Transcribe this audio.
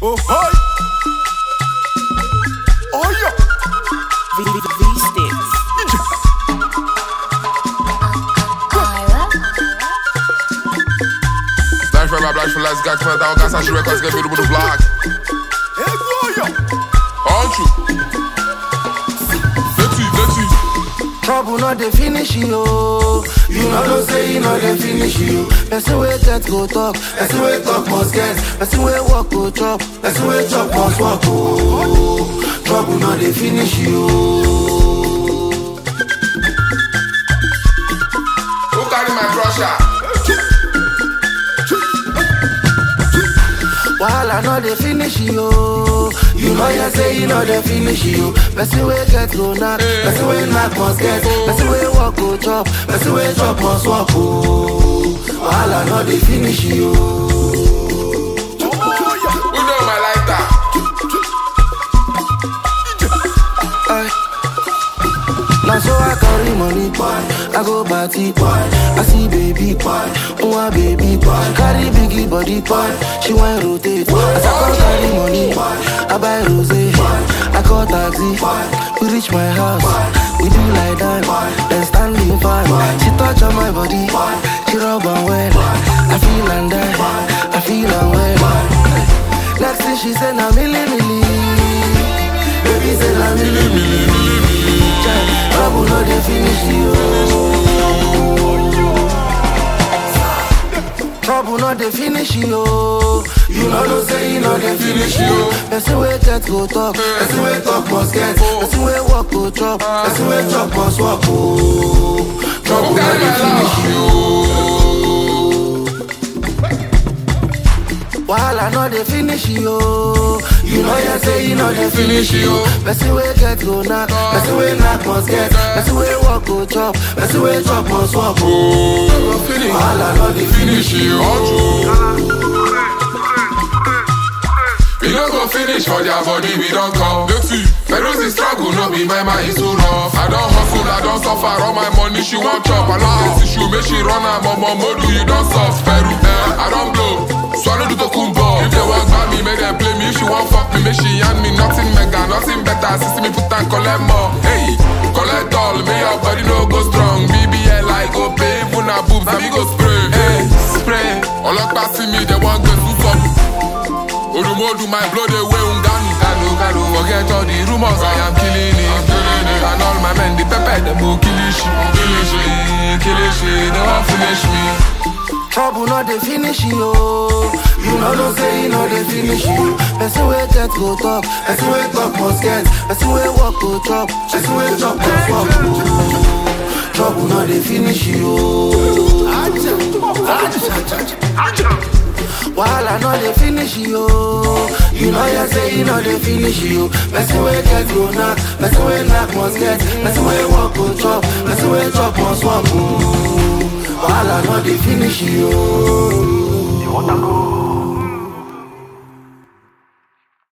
Oh, hi. Oh, yeah. V-Sticks. Blijf bij mij, blijf verleid. Kijk vanuit de elkaar, als je records, geef je de moeder vlak. Hey, boy, Handje. Let's see. Trouble not the finish you. You know don't say you know the finish you. Person wey get go talk, person wey talk must get. Person wey walk go chop, person wey chop must walk. Oh, trouble not the finish you. Who carry my crusher? Wahala no dey finish you. You know you say you know dey finish you. Person wey get go knack, person wey knack must get. Person wey walk go chop, person wey chop must walk. Oh, wahala no dey finish you. Who know my lighter? Now so I carry money, I go party, I see baby, oh baby, carry biggie body, she want rotate. As I come carry money, I buy rosé, I call taxi, we reach my house, we do like that, then stand in fine. She touch on my body, she rub and well, I feel and die, I feel and well. Next thing she said, na milli, baby said na milli. Trouble no dey finish you. Trouble no dey finish you. You know no say you know dey finish you. Person wey get go talk, person wey talk must get. Person wey walk go chop, person wey chop must walk. Oh, trouble no dey finish you. Wahala no dey finish you. You know you say you know dey finish you. Person wey get go knack, person wey knack must get. Person wey walk go chop, person wey chop must walk. Oh, wahala no dey finish you. We don't go finish for their body, we don't come. Let's see. Ferozi struggle, no be my mind is too rough. I don't hustle, I don't suffer, all my money she want chop. I like this issue, make she run her mama modu, you don't soft. Peru, I don't blow, swallow the kumbo. If they want by me, make them play me. If she want fuck me, make she hand me nothing mega, nothing better. Sister me put and collect more. Hey, collect all, may your body no go strong. BBL I go pay, even a boobs, and me go spray. Hey, spray. All up passing me, they want go to stop. Odumodu, my blood away, Unganu. Forget all the rumors, I am killing it. And all my men, the pepper, them go killish. They won't finish me. Trouble no dey finish you. You know no say you know dey finish you. Person wey get go talk, person wey talk must get. Person wey walk go chop, person wey chop must walk. Trouble no dey finish you. Wahala no dey finish you. You know you say you know dey finish you. Person wey get go knack, person wey knack must get. Person wey walk go chop, person wey chop must walk. Wahala no dey finish you. You want to go?